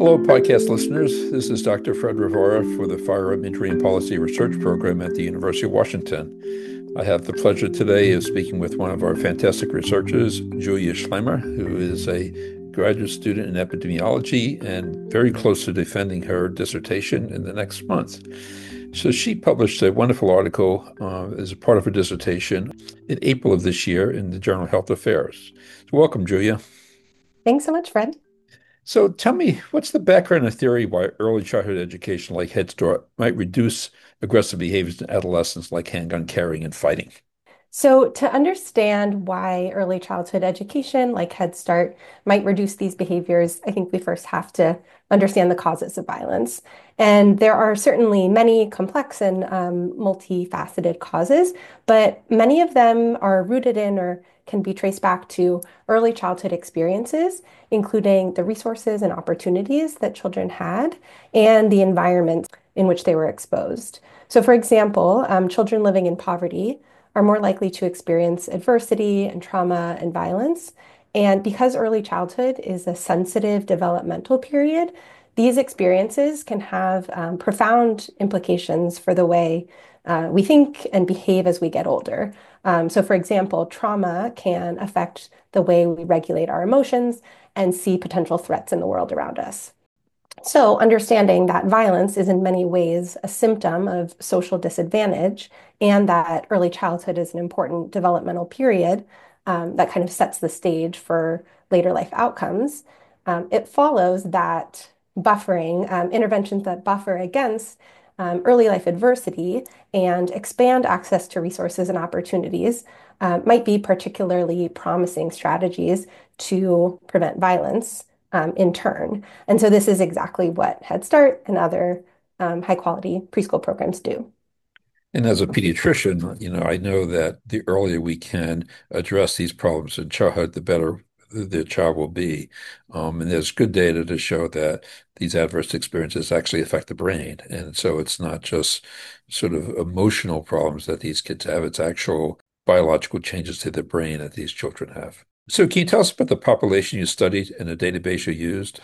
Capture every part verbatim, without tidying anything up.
Hello, podcast listeners. This is Doctor Fred Rivera for the Firearm Injury and Policy Research Program at the University of Washington. I have the pleasure today of speaking with one of our fantastic researchers, Julia Schlemmer, who is a graduate student in epidemiology and very close to defending her dissertation in the next month. So she published a wonderful article uh, as a part of her dissertation in April of this year in the journal Health Affairs. So welcome, Julia. Thanks so much, Fred. So tell me, what's the background of theory why early childhood education like Head Start might reduce aggressive behaviors in adolescents like handgun carrying and fighting? So, to understand why early childhood education, like Head Start, might reduce these behaviors, I think we first have to understand the causes of violence. And there are certainly many complex and um, multifaceted causes, but many of them are rooted in or can be traced back to early childhood experiences, including the resources and opportunities that children had and the environment in which they were exposed. So, for example, um, children living in poverty are more likely to experience adversity and trauma and violence. And because early childhood is a sensitive developmental period, these experiences can have um, profound implications for the way uh, we think and behave as we get older. Um, so, for example, trauma can affect the way we regulate our emotions and see potential threats in the world around us. So, understanding that violence is in many ways a symptom of social disadvantage and that early childhood is an important developmental period um, that kind of sets the stage for later life outcomes, um, it follows that buffering, um, interventions that buffer against um, early life adversity and expand access to resources and opportunities uh, might be particularly promising strategies to prevent violence um, in turn. And so this is exactly what Head Start and other um, high quality preschool programs do. And as a pediatrician, you know, I know that the earlier we can address these problems in childhood, the better the child will be. Um, and there's good data to show that these adverse experiences actually affect the brain. And so it's not just sort of emotional problems that these kids have, it's actual biological changes to the brain that these children have. So can you tell us about the population you studied and the database you used?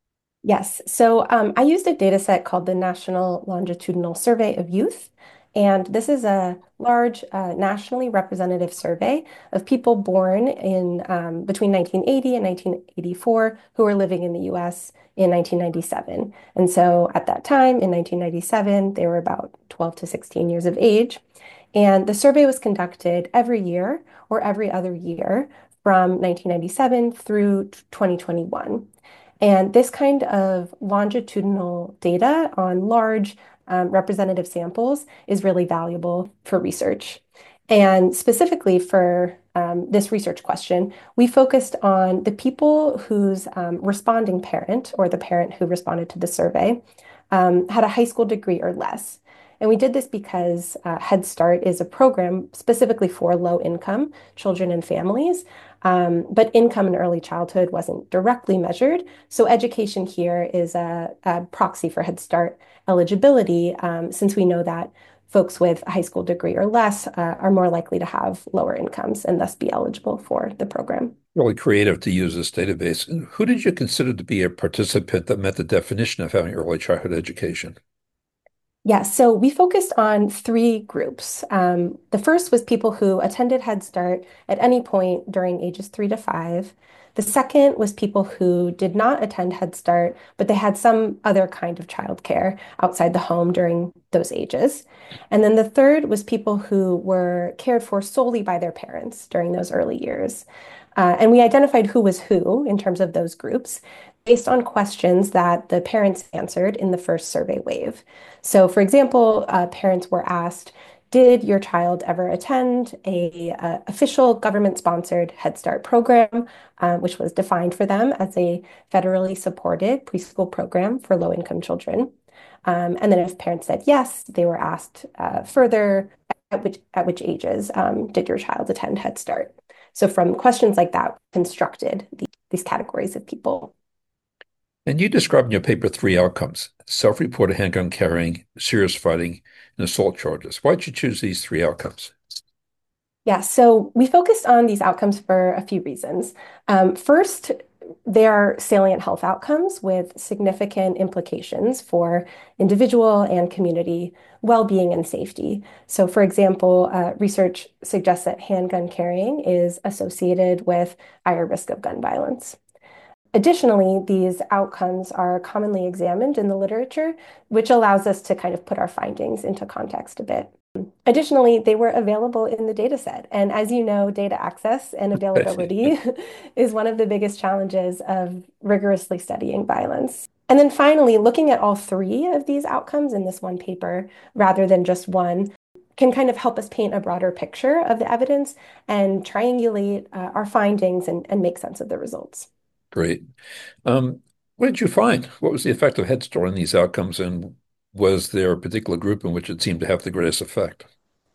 Yes. So um, I used a data set called the National Longitudinal Survey of Youth. And this is a large uh, nationally representative survey of people born in um, between nineteen eighty and nineteen eighty-four who were living in the U S in nineteen ninety-seven. And so at that time, in nineteen ninety-seven, they were about twelve to sixteen years of age. And the survey was conducted every year or every other year from nineteen ninety-seven through twenty twenty-one. And this kind of longitudinal data on large um, representative samples is really valuable for research. And specifically for um, this research question, we focused on the people whose um, responding parent or the parent who responded to the survey um, had a high school degree or less. And we did this because uh, Head Start is a program specifically for low income children and families. Um, but income in early childhood wasn't directly measured. So education here is a, a proxy for Head Start eligibility, um, since we know that folks with a high school degree or less uh, are more likely to have lower incomes and thus be eligible for the program. Really creative to use this database. Who did you consider to be a participant that met the definition of having early childhood education? Yeah, so we focused on three groups. Um, the first was people who attended Head Start at any point during ages three to five. The second was people who did not attend Head Start, but they had some other kind of childcare outside the home during those ages. And then the third was people who were cared for solely by their parents during those early years. Uh, and we identified who was who in terms of those groups based on questions that the parents answered in the first survey wave. So, for example, uh, parents were asked, did your child ever attend a uh, official government-sponsored Head Start program, uh, which was defined for them as a federally supported preschool program for low-income children? Um, and then if parents said yes, they were asked uh, further, at which, at which ages um, did your child attend Head Start? So from questions like that, constructed the, these categories of people. And you described in your paper three outcomes: self-reported handgun carrying, serious fighting, and assault charges. Why'd you choose these three outcomes? Yeah, so we focused on these outcomes for a few reasons. Um, first, They are salient health outcomes with significant implications for individual and community well-being and safety. So, for example, uh, research suggests that handgun carrying is associated with higher risk of gun violence. Additionally, these outcomes are commonly examined in the literature, which allows us to kind of put our findings into context a bit. Additionally, they were available in the data set. And as you know, data access and I see. availability is one of the biggest challenges of rigorously studying violence. And then finally, looking at all three of these outcomes in this one paper rather than just one can kind of help us paint a broader picture of the evidence and triangulate uh, our findings and, and make sense of the results. Great. Um, what did you find? What was the effect of Head Start on these outcomes, and was there a particular group in which it seemed to have the greatest effect?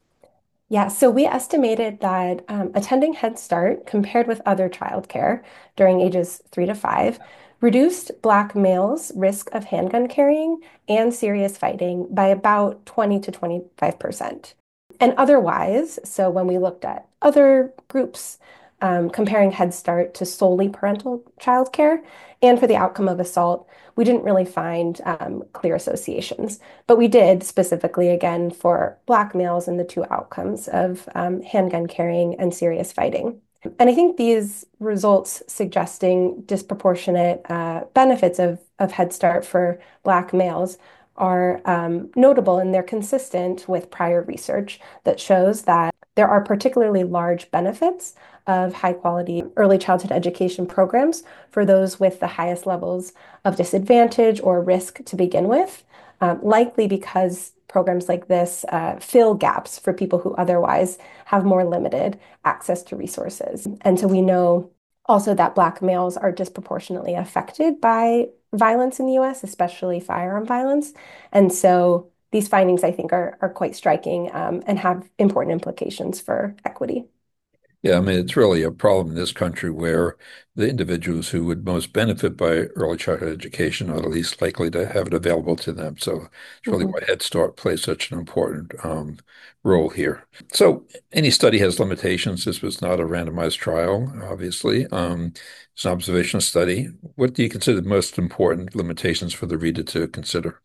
Yeah, so we estimated that um, attending Head Start compared with other childcare during ages three to five reduced Black males' risk of handgun carrying and serious fighting by about twenty to twenty-five percent. And otherwise, so when we looked at other groups, um, comparing Head Start to solely parental childcare, and for the outcome of assault, we didn't really find um, clear associations. But we did specifically, again, for Black males in the two outcomes of um, handgun carrying and serious fighting. And I think these results suggesting disproportionate uh, benefits of, of Head Start for Black males are um, notable, and they're consistent with prior research that shows that there are particularly large benefits of high quality early childhood education programs for those with the highest levels of disadvantage or risk to begin with, um, likely because programs like this uh, fill gaps for people who otherwise have more limited access to resources. And so we know also that Black males are disproportionately affected by violence in the U S, especially firearm violence. And so these findings, I think, are, are quite striking um, and have important implications for equity. Yeah, I mean, it's really a problem in this country where the individuals who would most benefit by early childhood education are the least likely to have it available to them. So it's really Mhm. why Head Start plays such an important um, role here. So any study has limitations. This was not a randomized trial, obviously. Um, it's an observational study. What do you consider the most important limitations for the reader to consider?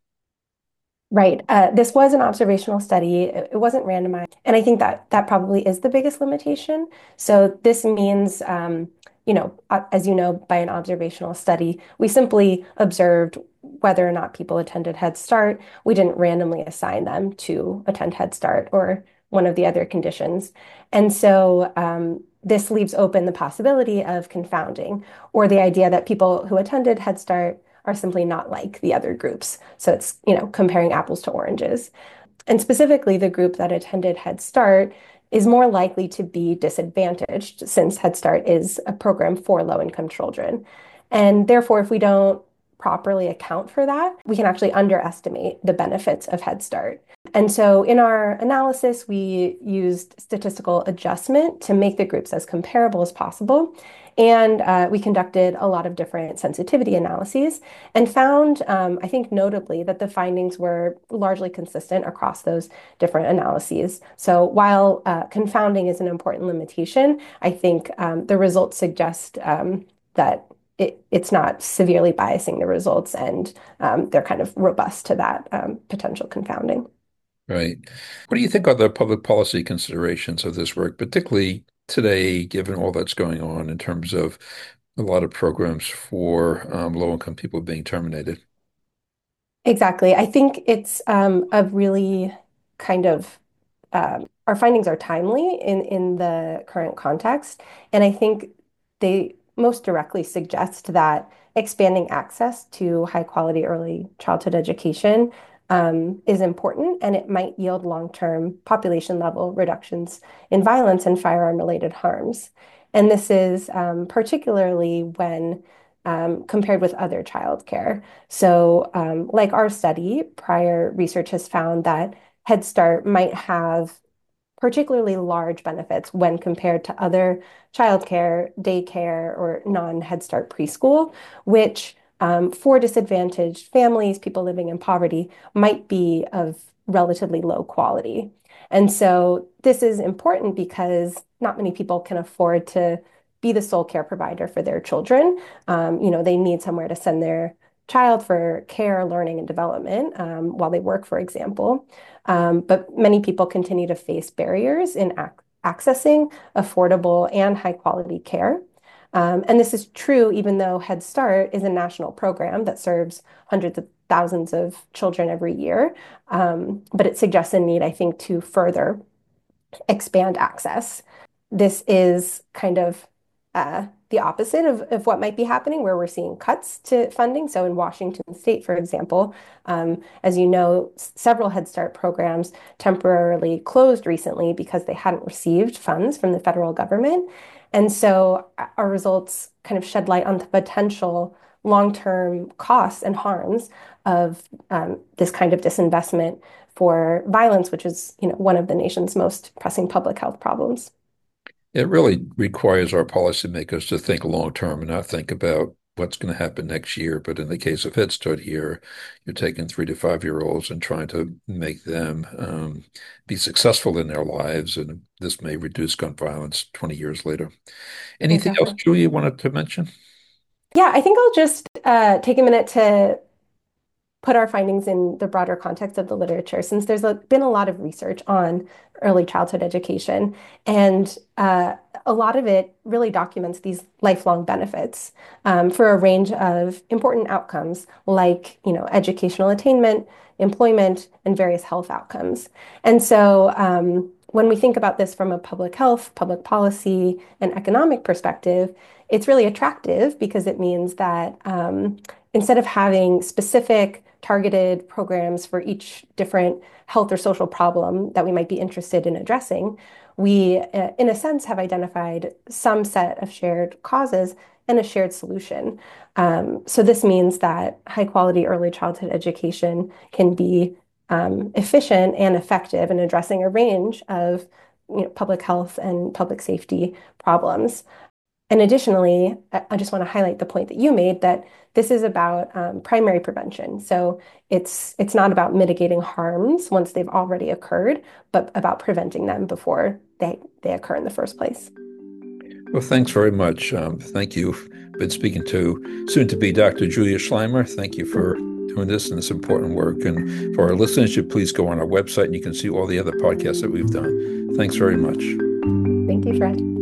Right. Uh, this was an observational study. It, it wasn't randomized. And I think that that probably is the biggest limitation. So this means, um, you know, uh, as you know, by an observational study, we simply observed whether or not people attended Head Start. We didn't randomly assign them to attend Head Start or one of the other conditions. And so um, this leaves open the possibility of confounding or the idea that people who attended Head Start are simply not like the other groups. So it's, you know, comparing apples to oranges. And specifically, the group that attended Head Start is more likely to be disadvantaged since Head Start is a program for low-income children. And therefore, if we don't properly account for that, we can actually underestimate the benefits of Head Start. And so in our analysis, we used statistical adjustment to make the groups as comparable as possible. And uh, we conducted a lot of different sensitivity analyses and found, um, I think notably, that the findings were largely consistent across those different analyses. So while uh, confounding is an important limitation, I think um, the results suggest um, that it, it's not severely biasing the results, and um, they're kind of robust to that um, potential confounding. Right. What do you think are the public policy considerations of this work, particularly today, given all that's going on in terms of a lot of programs for um, low-income people being terminated? Exactly. I think it's um, a really kind of um, our findings are timely in in the current context, and I think they most directly suggest that expanding access to high quality early childhood education um, is important, and it might yield long-term population level reductions in violence and firearm related harms. And this is um, particularly when um, compared with other childcare. So, um, like our study, prior research has found that Head Start might have particularly large benefits when compared to other childcare, daycare, or non-Head Start preschool, which um, for disadvantaged families, people living in poverty, might be of relatively low quality. And so this is important because not many people can afford to be the sole care provider for their children. Um, you know, they need somewhere to send their child for care, learning, and development um, while they work, for example. Um, but many people continue to face barriers in ac accessing affordable and high quality care. Um, and this is true even though Head Start is a national program that serves hundreds of thousands of children every year. Um, but it suggests a need, I think, to further expand access. This is kind of uh, the opposite of, of what might be happening, where we're seeing cuts to funding. So in Washington State, for example, um, as you know, several Head Start programs temporarily closed recently because they hadn't received funds from the federal government. And so our results kind of shed light on the potential long-term costs and harms of um, this kind of disinvestment for violence, which is, you know, one of the nation's most pressing public health problems. It really requires our policymakers to think long term and not think about what's going to happen next year. But in the case of Head Start here, you're taking three to five year olds and trying to make them um, be successful in their lives. And this may reduce gun violence twenty years later. Anything else, Exactly. Julie, you wanted to mention? Yeah, I think I'll just uh, take a minute to put our findings in the broader context of the literature, since there's a, been a lot of research on early childhood education, and uh, a lot of it really documents these lifelong benefits um, for a range of important outcomes, like you know educational attainment, employment, and various health outcomes. And so um, when we think about this from a public health, public policy, and economic perspective, it's really attractive because it means that um, instead of having specific targeted programs for each different health or social problem that we might be interested in addressing, we, uh, in a sense, have identified some set of shared causes and a shared solution. Um, so this means that high quality early childhood education can be um, efficient and effective in addressing a range of you know, public health and public safety problems. And additionally, I just want to highlight the point that you made that this is about um, primary prevention. So it's it's not about mitigating harms once they've already occurred, but about preventing them before they, they occur in the first place. Well, thanks very much. Um, thank you. Been speaking to soon to be Doctor Julia Schleimer. Thank you for doing this and this important work. And for our listeners, you please go on our website and you can see all the other podcasts that we've done. Thanks very much. Thank you, Fred.